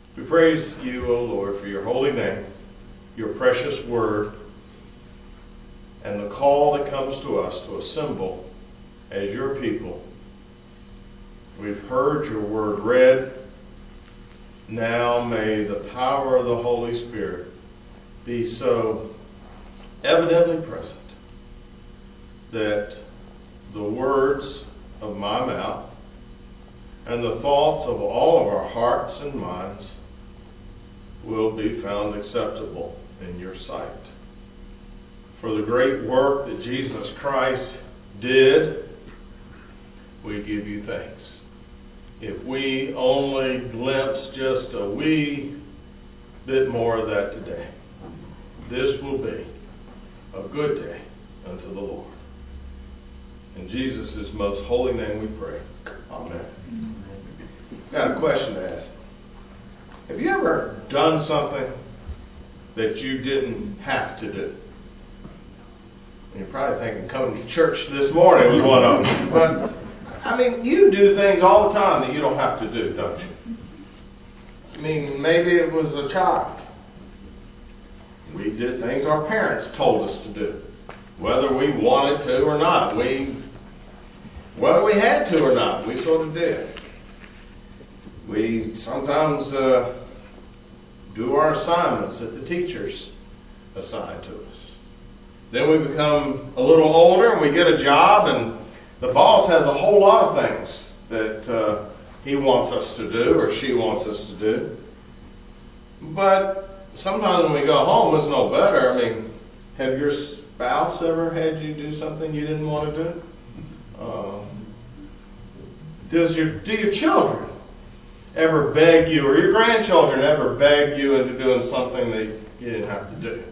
We praise you, O Lord, for your holy name, your precious word, and the call that comes to us to assemble as your people. We've heard your word read. Now may the power of the Holy Spirit be so evidently present that the words of my mouth and the thoughts of all of our hearts and minds will be found acceptable in your sight. For the great work that Jesus Christ did, we give you thanks. If we only glimpse just a wee bit more of that today, this will be a good day unto the Lord. In Jesus' most holy name we pray. Amen. Got a question to ask. Have you ever done something that you didn't have to do? You're probably thinking coming to church this morning was one of them. But, I mean, you do things all the time that you don't have to do, don't you? I mean, maybe it was a child. We did things our parents told us to do, whether we wanted to or not. Whether we had to or not, we sort of did. We sometimes do our assignments that the teachers assign to us. Then we become a little older and we get a job, and the boss has a whole lot of things that he wants us to do or she wants us to do. But sometimes when we go home, it's no better. I mean, have your spouse ever had you do something you didn't want to do? Do your children ever beg you, or your grandchildren ever beg you into doing something that you didn't have to do?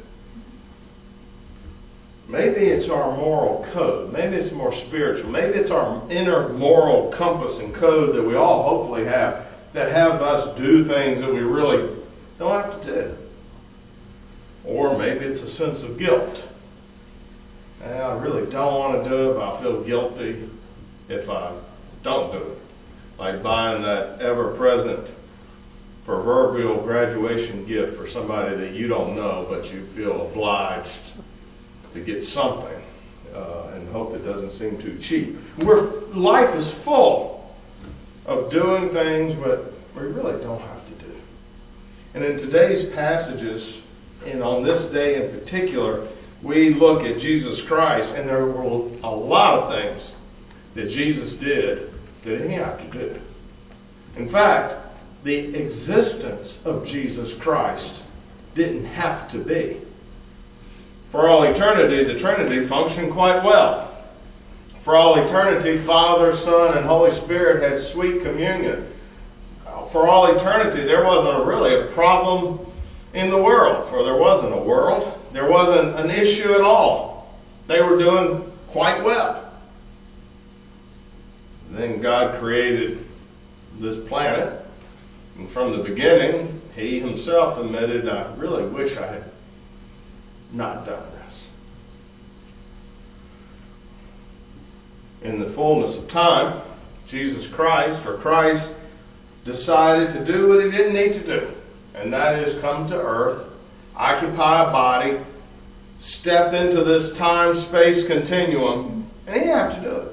Maybe it's our moral code. Maybe it's more spiritual. Maybe it's our inner moral compass and code that we all hopefully have that have us do things that we really don't have to do. Or maybe it's a sense of guilt. I really don't want to do it, but I feel guilty if I don't do it. Like buying that ever-present proverbial graduation gift for somebody that you don't know, but you feel obliged to get something and hope it doesn't seem too cheap. Life is full of doing things but we really don't have to do. And in today's passages, and on this day in particular, we look at Jesus Christ, and there were a lot of things that Jesus did that he didn't have to do. In fact, the existence of Jesus Christ didn't have to be. For all eternity, the Trinity functioned quite well. For all eternity, Father, Son, and Holy Spirit had sweet communion. For all eternity, there wasn't really a problem in the world. For there wasn't a world. There wasn't an issue at all. They were doing quite well. Then God created this planet. And from the beginning, he himself admitted, I really wish I had not done this. In the fullness of time, Jesus Christ, or Christ, decided to do what he didn't need to do. And that is come to earth, occupy a body, step into this time-space continuum, and he didn't have to do it.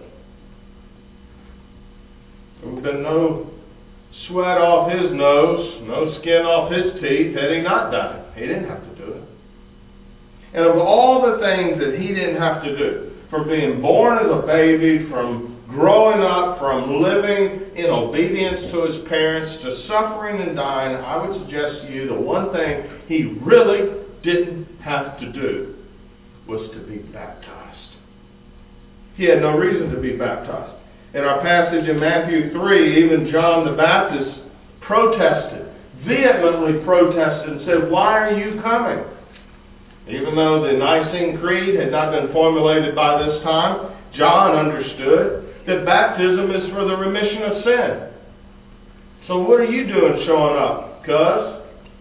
There would have been no sweat off his nose, no skin off his teeth had he not done it. He didn't have to do it. And of all the things that he didn't have to do, from being born as a baby, from growing up, from living in obedience to his parents, to suffering and dying, I would suggest to you the one thing he really didn't have to do was to be baptized. He had no reason to be baptized. In our passage in Matthew 3, even John the Baptist protested, vehemently protested, and said, "Why are you coming?" Even though the Nicene Creed had not been formulated by this time, John understood that baptism is for the remission of sin. So what are you doing showing up, cuz?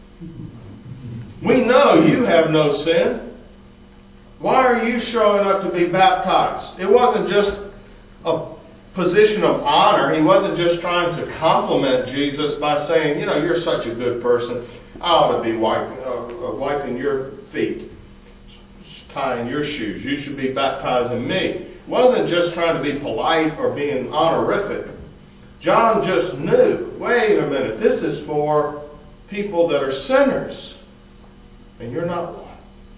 We know you have no sin. Why are you showing up to be baptized? It wasn't just a position of honor. He wasn't just trying to compliment Jesus by saying, you're such a good person. I ought to be wiping your feet, tying your shoes. You should be baptizing me. He wasn't just trying to be polite or being honorific. John just knew, wait a minute, this is for people that are sinners, and you're not one.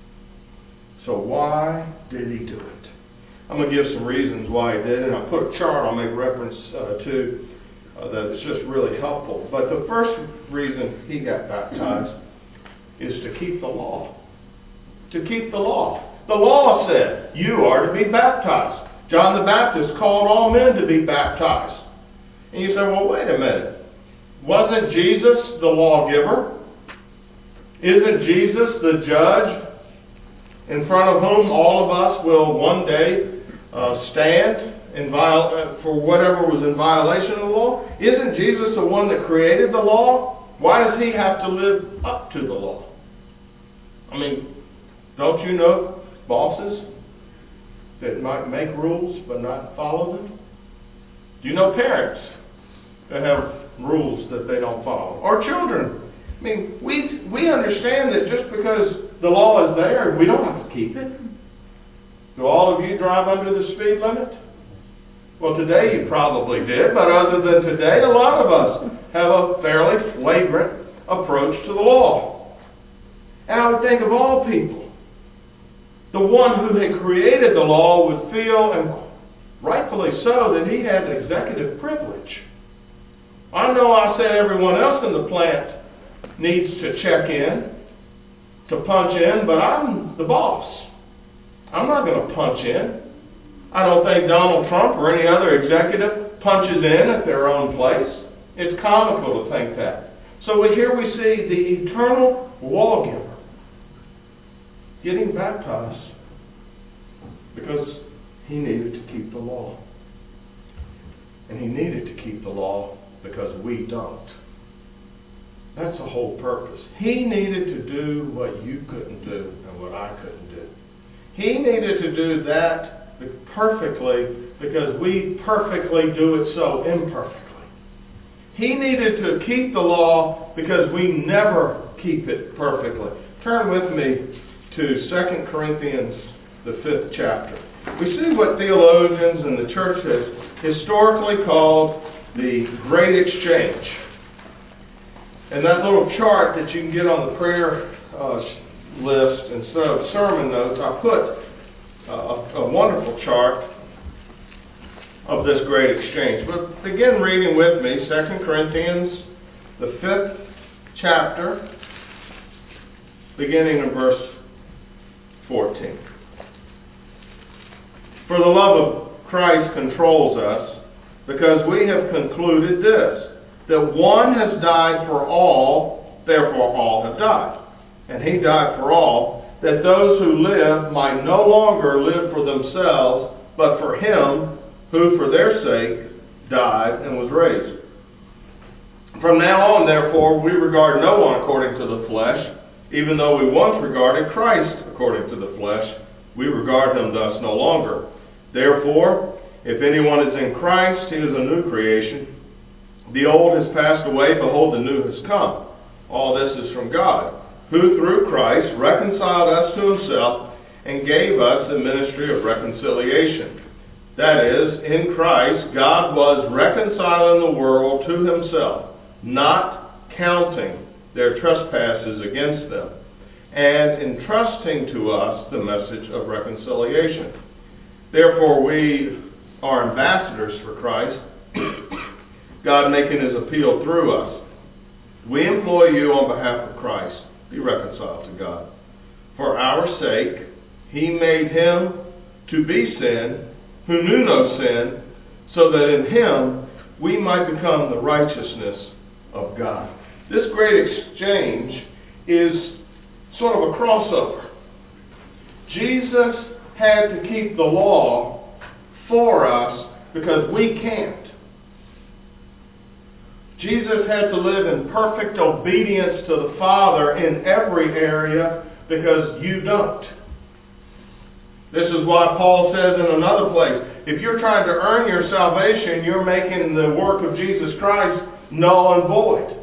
So why did he do it? I'm going to give some reasons why he did it, and I'll put a chart I'll make reference to that is just really helpful. But the first reason he got baptized is to keep the law. To keep the law. The law said, you are to be baptized. John the Baptist called all men to be baptized. And you say, well, wait a minute. Wasn't Jesus the lawgiver? Isn't Jesus the judge in front of whom all of us will one day stand for whatever was in violation of the law? Isn't Jesus the one that created the law? Why does he have to live up to the law? I mean, don't you know bosses that might make rules but not follow them? Do you know parents that have rules that they don't follow? Or children? I mean, we understand that just because the law is there, we don't have to keep it. Do all of you drive under the speed limit? Well, today you probably did, but other than today, a lot of us have a fairly flagrant approach to the law. And I would think of all people, the one who had created the law would feel, and rightfully so, that he had executive privilege. I know I said everyone else in the plant needs to check in, to punch in, but I'm the boss. I'm not going to punch in. I don't think Donald Trump or any other executive punches in at their own place. It's comical to think that. So here we see the eternal lawgiver getting baptized because he needed to keep the law. And he needed to keep the law because we don't. That's the whole purpose. He needed to do what you couldn't do and what I couldn't do. He needed to do that perfectly because we perfectly do it so imperfectly. He needed to keep the law because we never keep it perfectly. Turn with me to 2 Corinthians, the 5th chapter. We see what theologians and the church has historically called the Great Exchange. And that little chart that you can get on the prayer list instead of sermon notes, I put a wonderful chart of this great exchange. But begin reading with me 2 Corinthians, the 5th chapter, beginning in verse 14. For the love of Christ controls us, because we have concluded this, that one has died for all, therefore all have died. And he died for all, that those who live might no longer live for themselves, but for him who for their sake died and was raised. From now on, therefore, we regard no one according to the flesh, even though we once regarded Christ according to the flesh, we regard him thus no longer. Therefore, if anyone is in Christ, he is a new creation. The old has passed away, behold, the new has come. All this is from God, who through Christ reconciled us to himself and gave us the ministry of reconciliation. That is, in Christ, God was reconciling the world to himself, not counting their trespasses against them, and entrusting to us the message of reconciliation. Therefore, we are ambassadors for Christ, God making his appeal through us. We implore you on behalf of Christ, be reconciled to God. For our sake, he made him to be sin, who knew no sin, so that in him we might become the righteousness of God. This great exchange is sort of a crossover. Jesus had to keep the law for us because we can't. Jesus had to live in perfect obedience to the Father in every area because you don't. This is why Paul says in another place, if you're trying to earn your salvation, you're making the work of Jesus Christ null and void.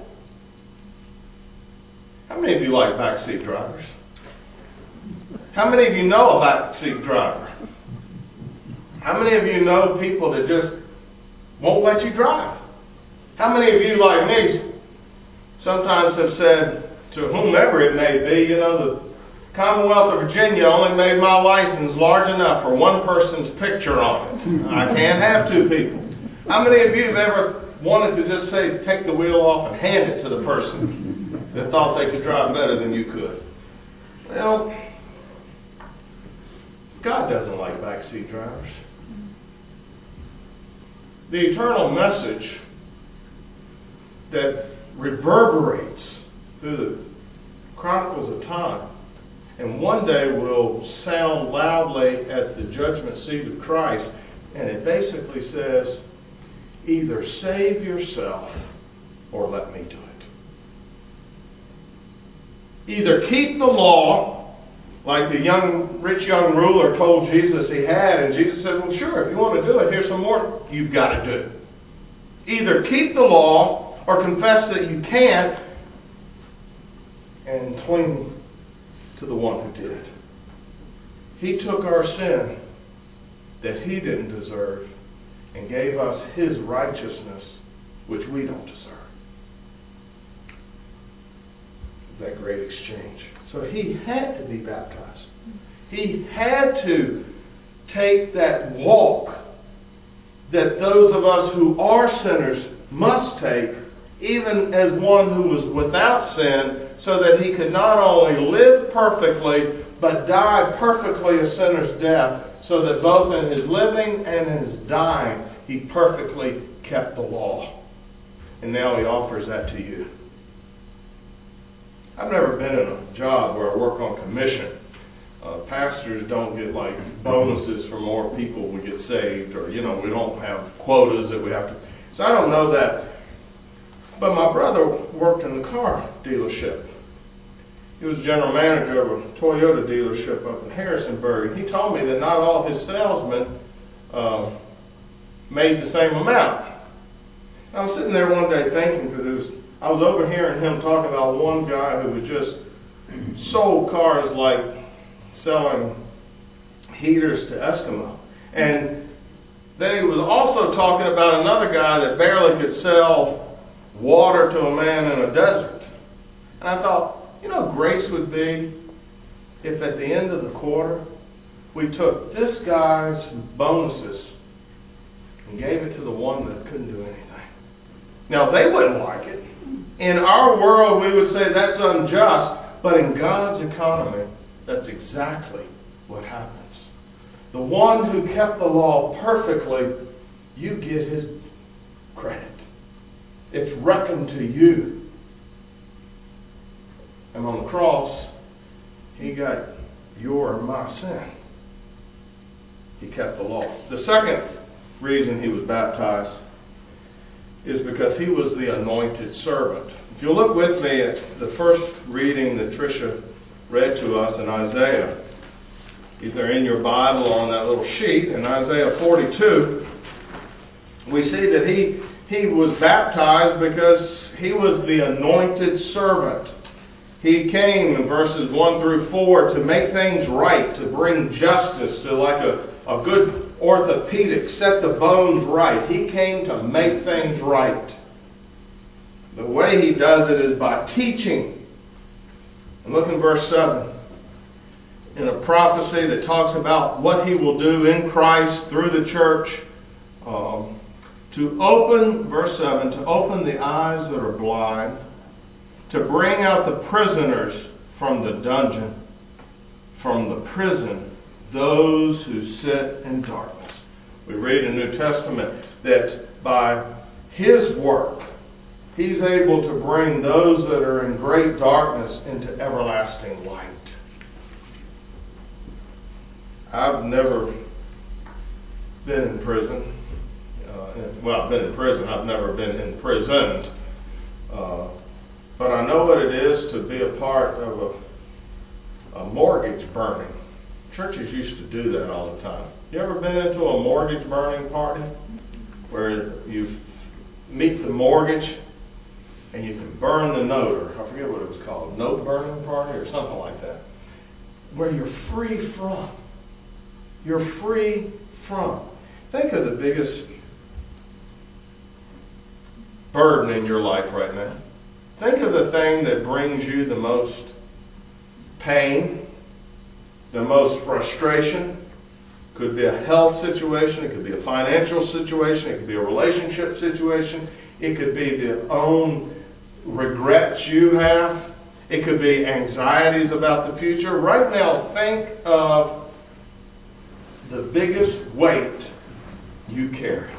How many of you like backseat drivers? How many of you know a backseat driver? How many of you know people that just won't let you drive? How many of you, like me, sometimes have said to whomever it may be, the Commonwealth of Virginia only made my license large enough for one person's picture on it. I can't have two people. How many of you have ever wanted to just say, take the wheel off and hand it to the person that thought they could drive better than you could? Well, God doesn't like backseat drivers. The eternal message that reverberates through the chronicles of time and one day will sound loudly at the judgment seat of Christ, and it basically says, either save yourself or let me do it. Either keep the law, like the rich young ruler told Jesus he had, and Jesus said, well, sure, if you want to do it, here's some more you've got to do. Either keep the law or confess that you can't and cling to the one who did. He took our sin that he didn't deserve and gave us his righteousness, which we don't deserve. That great exchange. So he had to be baptized. He had to take that walk that those of us who are sinners must take, even as one who was without sin, so that he could not only live perfectly, but die perfectly a sinner's death, so that both in his living and in his dying, he perfectly kept the law. And now he offers that to you. I've never been in a job where I work on commission. Pastors don't get like bonuses for more people we get saved, or we don't have quotas that we have to. So I don't know that. But my brother worked in the car dealership. He was general manager of a Toyota dealership up in Harrisonburg. He told me that not all his salesmen made the same amount. I was sitting there one day thinking, because I was overhearing him talk about one guy who was just sold cars like selling heaters to Eskimo. And then he was also talking about another guy that barely could sell water to a man in a desert. And I thought, grace would be if at the end of the quarter we took this guy's bonuses and gave it to the one that couldn't do anything. Now, they wouldn't like it. In our world, we would say that's unjust, but in God's economy, that's exactly what happens. The one who kept the law perfectly, you get his credit. It's reckoned to you. And on the cross, he got your and my sin. He kept the law. The second reason he was baptized is because he was the anointed servant. If you look with me at the first reading that Tricia read to us in Isaiah, either in your Bible or on that little sheet, in Isaiah 42, we see that he was baptized because he was the anointed servant. He came in verses 1 through 4 to make things right, to bring justice, to like a good orthopedic, set the bones right. He came to make things right. The way he does it is by teaching. And look in verse 7. In a prophecy that talks about what he will do in Christ through the church, to open, verse 7, to open the eyes that are blind, to bring out the prisoners from the dungeon, from the prison, those who sit in darkness. We read in the New Testament that by his work, he's able to bring those that are in great darkness into everlasting light. I've never been in prison. I've been in prison. I've never been imprisoned. But I know what it is to be a part of a mortgage burning. Churches used to do that all the time. You ever been into a mortgage burning party where you meet the mortgage and you can burn the note, or I forget what it was called, note burning party or something like that, where you're free from. You're free from. Think of the biggest burden in your life right now. Think of the thing that brings you the most pain, the most frustration. Could be a health situation, it could be a financial situation, it could be a relationship situation, it could be the own regrets you have, it could be anxieties about the future. Right now, think of the biggest weight you carry.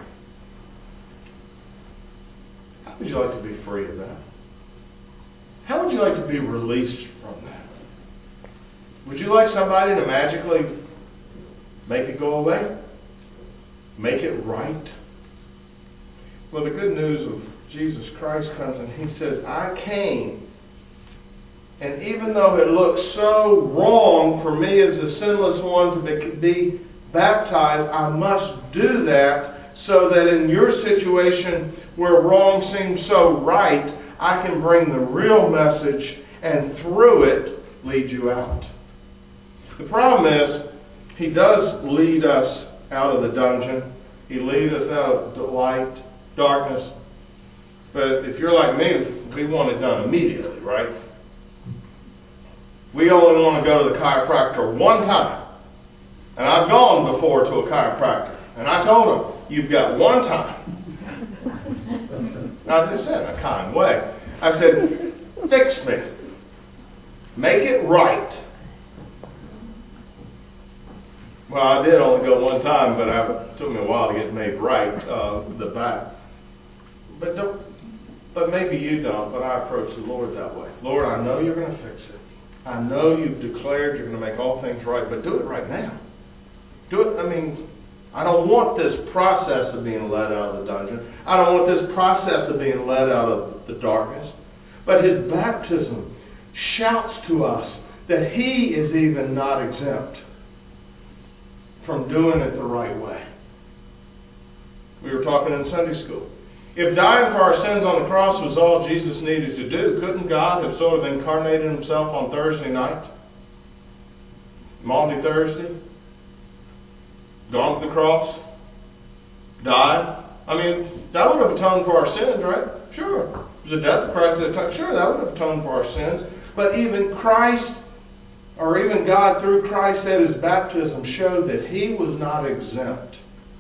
How would you like to be free of that? How would you like to be released from that? Would you like somebody to magically make it go away? Make it right? Well, the good news of Jesus Christ comes and He says, I came, and even though it looks so wrong for me as the sinless one to be baptized, I must do that so that in your situation where wrong seems so right, I can bring the real message and through it lead you out. The problem is, He does lead us out of the dungeon. He leads us out of the light, darkness. But if you're like me, we want it done immediately, right? We only want to go to the chiropractor one time. And I've gone before to a chiropractor. And I told him, you've got one time. I just said in a kind way. I said, fix me. Make it right. Well, I did only go one time, but it took me a while to get made right, the back. But maybe you don't, but I approach the Lord that way. Lord, I know you're going to fix it. I know you've declared you're going to make all things right, but do it right now. Do it, I don't want this process of being led out of the dungeon. I don't want this process of being led out of the darkness. But His baptism shouts to us that He is even not exempt from doing it the right way. We were talking in Sunday school. If dying for our sins on the cross was all Jesus needed to do, couldn't God have sort of incarnated Himself on Thursday night? Maundy Thursday? Gone to the cross? Died? That would have atoned for our sins, right? Sure. The death of Christ, sure, that would have atoned for our sins. But even Christ, or even God through Christ at His baptism, showed that He was not exempt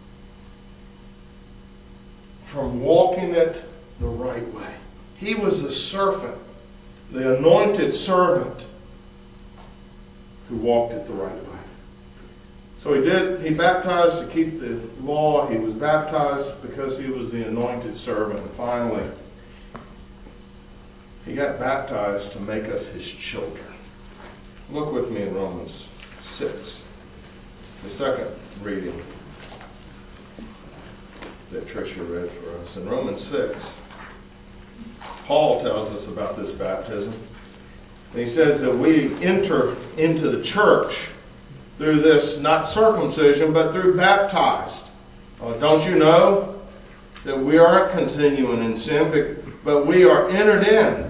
from walking it the right way. He was the servant, the anointed servant, who walked it the right way. So He baptized to keep the law. He was baptized because He was the anointed servant. And finally, He got baptized to make us His children. Look with me in Romans 6, the second reading that Tricia read for us. In Romans 6, Paul tells us about this baptism. And he says that we enter into the church through this, not circumcision, but through baptized. Don't you know that we aren't continuing in sin, but we are entered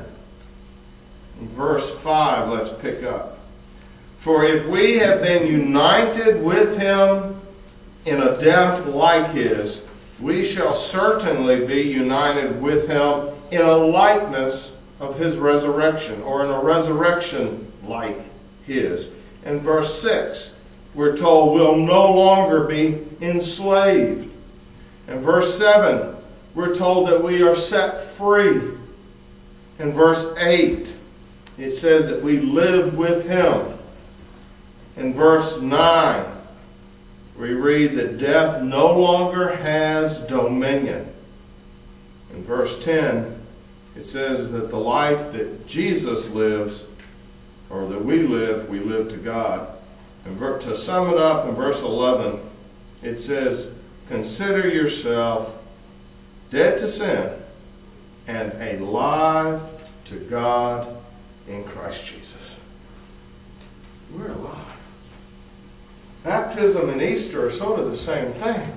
in verse 5, let's pick up. For if we have been united with Him in a death like His, we shall certainly be united with Him in a likeness of His resurrection, or in a resurrection like His. In verse 6, we're told we'll no longer be enslaved. In verse 7, we're told that we are set free. In verse 8, it says that we live with Him. In verse 9, we read that death no longer has dominion. In verse 10, it says that the life that Jesus lives, or that we live to God. And to sum it up, in verse 11, it says, consider yourself dead to sin and alive to God in Christ Jesus. We're alive. baptism and Easter are sort of the same thing.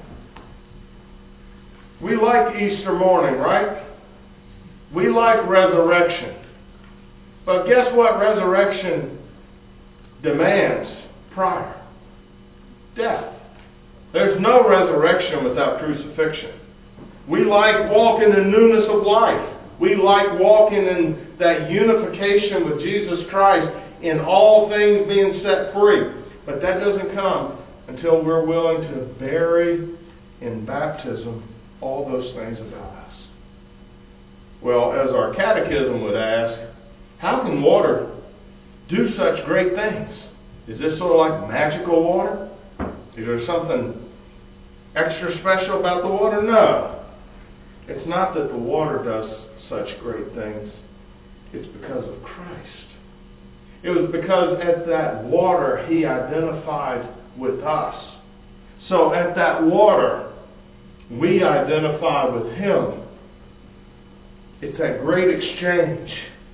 We like Easter morning, right? We like resurrection. But guess what resurrection demands prior? Death. There's no resurrection without crucifixion. We like walking in newness of life. We like walking in that unification with Jesus Christ in all things being set free. But that doesn't come until we're willing to bury in baptism all those things about us. Well, as our catechism would ask, how can water do such great things? Is this sort of like magical water? Is there something extra special about the water? No. It's not that the water does such great things. It's because of Christ. It was because at that water He identified with us. So at that water, we identify with Him. It's that great exchange.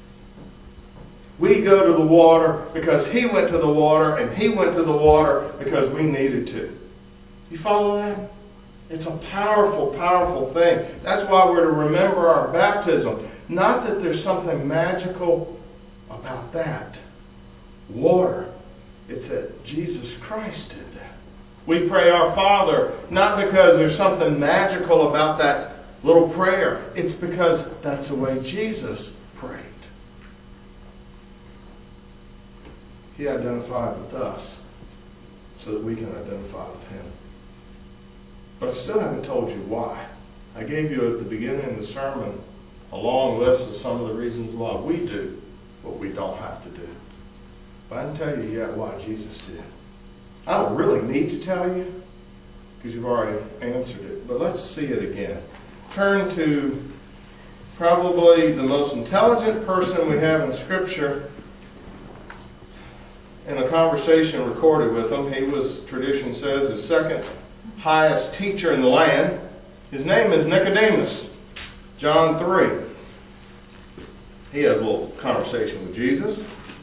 We go to the water because He went to the water, and He went to the water because we needed to. You follow that? It's a powerful, powerful thing. That's why we're to remember our baptism. Not that there's something magical about that. Water. It's that Jesus Christ did that. We pray our Father, not because there's something magical about that little prayer. It's because that's the way Jesus prayed. He identified with us so that we can identify with Him. But I still haven't told you why. I gave you at the beginning of the sermon a long list of some of the reasons why we do what we don't have to do. But I didn't tell you yet why Jesus did. I don't really need to tell you because you've already answered it. But let's see it again. Turn to probably the most intelligent person we have in Scripture. In a conversation recorded with him, he was, tradition says, the second highest teacher in the land. His name is Nicodemus. John 3. He has a little conversation with Jesus.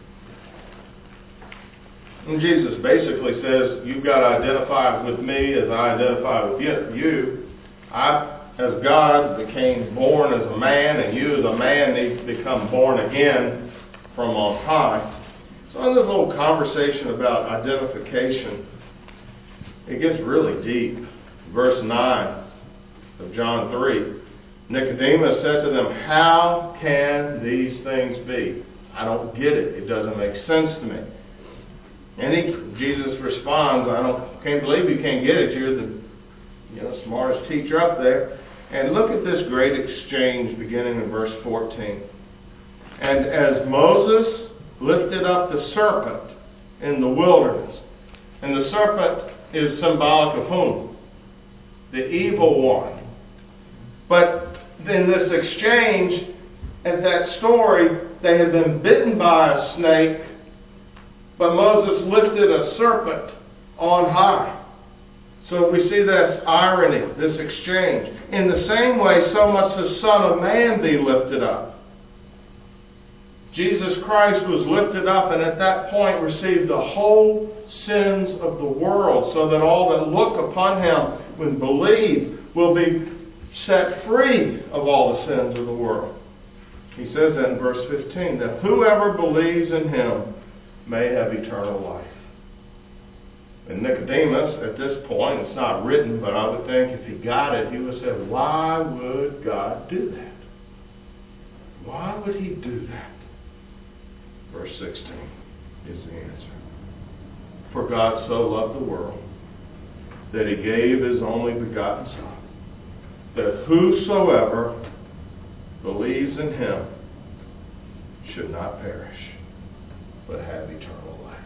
And Jesus basically says, you've got to identify with me as I identify with you. I, as God, became born as a man, and you as a man need to become born again from on high. So in this little conversation about identification, it gets really deep. Verse 9 of John 3. Nicodemus said to them, how can these things be? I don't get it. It doesn't make sense to me. And Jesus responds, can't believe you can't get it. You're the smartest teacher up there. And look at this great exchange beginning in verse 14. And as Moses lifted up the serpent in the wilderness, and the serpent is symbolic of whom? The evil one. But in this exchange, at that story, they had been bitten by a snake, but Moses lifted a serpent on high. So we see this irony, this exchange. In the same way, so must the Son of Man be lifted up. Jesus Christ was lifted up and at that point received the whole sins of the world, so that all that look upon Him and believe will be set free of all the sins of the world. He says that in verse 15, that whoever believes in Him may have eternal life. And Nicodemus, at this point, it's not written, but I would think if he got it, he would say, why would God do that? Why would He do that? Verse 16 is the answer. For God so loved the world that He gave His only begotten Son, that whosoever believes in Him should not perish, but have eternal life.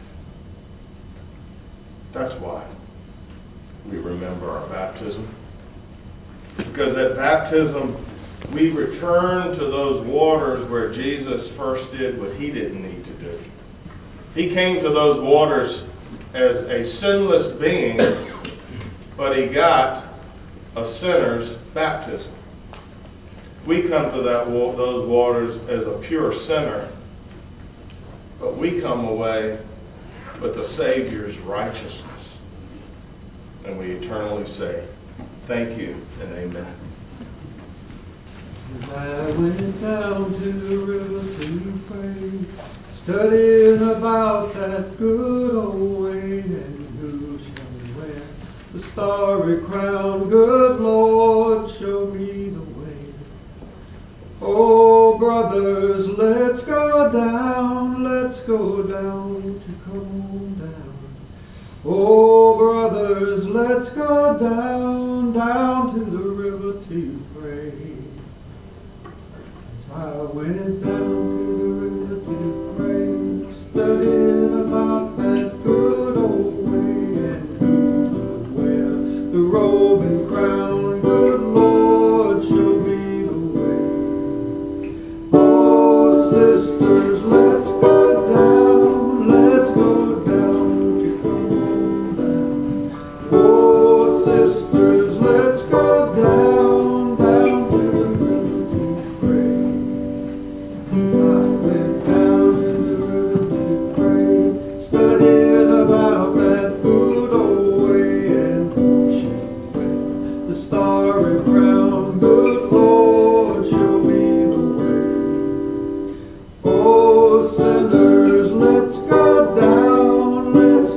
That's why we remember our baptism. Because at baptism, we return to those waters where Jesus first did what He didn't need to do. He came to those waters as a sinless being, but He got a sinner's baptism. We come to those waters as a pure sinner, but we come away with the Savior's righteousness. And we eternally say, thank you and amen. I went down to the river to pray, studying about that good old way, and who shall wear the starry crown? Good Lord, show me the way. Oh, brothers, let's go down to come on down. Oh, brothers, let's go down to the river to pray. I went down to the river to pray, studying about that good old way, and who would wear the robe and crown. Good Lord, show me the way. Oh, sisters, let's go down to come on down. Oh, sisters, let's go down to the river to pray. I went down to the river to pray, studying about that good old way, and who shall wear the starry crown? Good Lord, show me the way. Oh, sinners, let's go down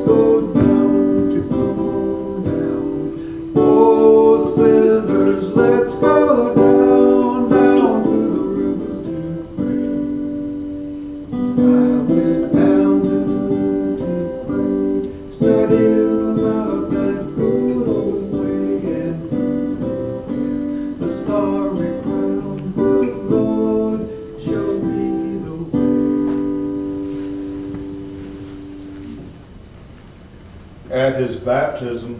to come on down. Oh, sinners, let's go down to the river to pray. I went down to the river to pray, studying about that good old way, and the starry crown. Good Lord, show me the way. At his baptism,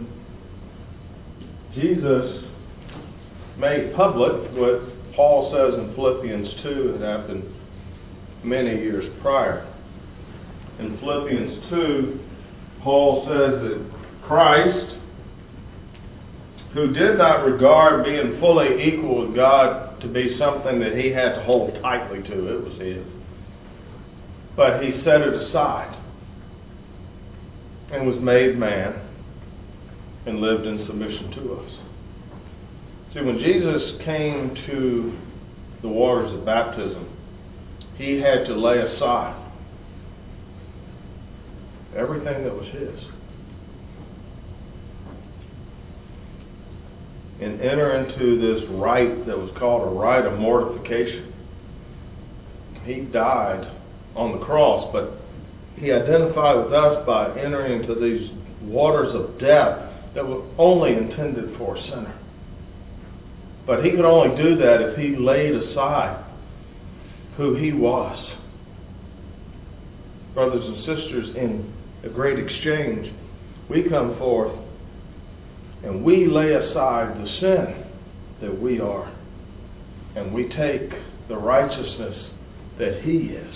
Jesus made public what Paul says in Philippians 2 had happened many years prior. In Philippians 2, Paul says that Christ, who did not regard being fully equal with God to be something that he had to hold tightly to, it was his, but he set it aside and was made man and lived in submission to us. See, when Jesus came to the waters of baptism, he had to lay aside everything that was his and enter into this rite that was called a rite of mortification. He died on the cross, but he identified with us by entering into these waters of death that were only intended for a sinner. But he could only do that if he laid aside who he was. Brothers and sisters, in a great exchange, we come forth and we lay aside the sin that we are, and we take the righteousness that he is.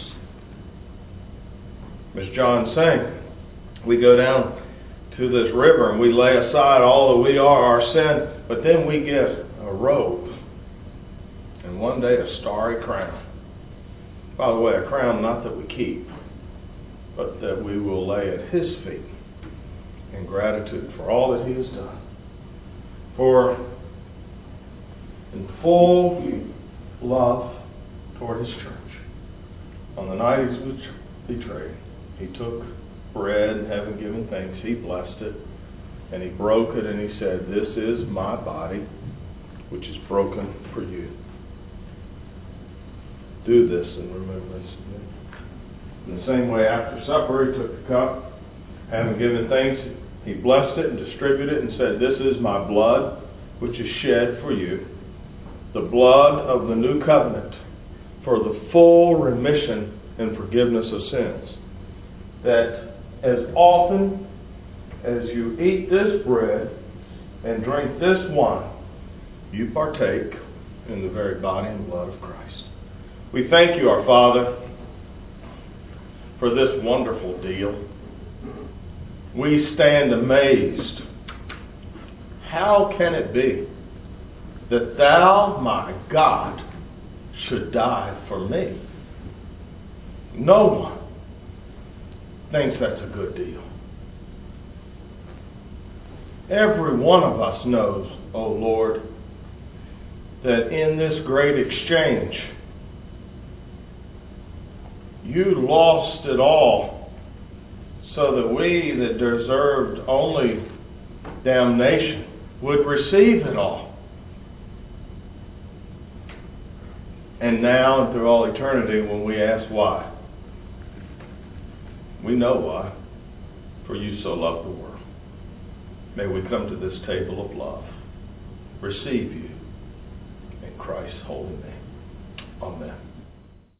As John sang, we go down to this river and we lay aside all that we are, our sin, but then we get a robe and one day a starry crown. By the way, a crown not that we keep, but that we will lay at his feet in gratitude for all that he has done. For in full love toward his church, on the night he was betrayed, he took bread, and having given thanks, he blessed it, and he broke it, and he said, "This is my body, which is broken for you. Do this in remembrance of me." In the same way, after supper, he took the cup, having given thanks, he blessed it and distributed it and said, "This is my blood, which is shed for you, the blood of the new covenant, for the full remission and forgiveness of sins. That as often as you eat this bread and drink this wine, you partake in the very body and blood of Christ." We thank you, our Father, for this wonderful deal. We stand amazed. How can it be that thou, my God, should die for me? No one thinks that's a good deal. every one of us knows, O Lord, that in this great exchange, you lost it all so that we that deserved only damnation would receive it all. And now and through all eternity, when we ask why, we know why. For you so loved the world. May we come to this table of love, receive you in Christ's holy name. Amen.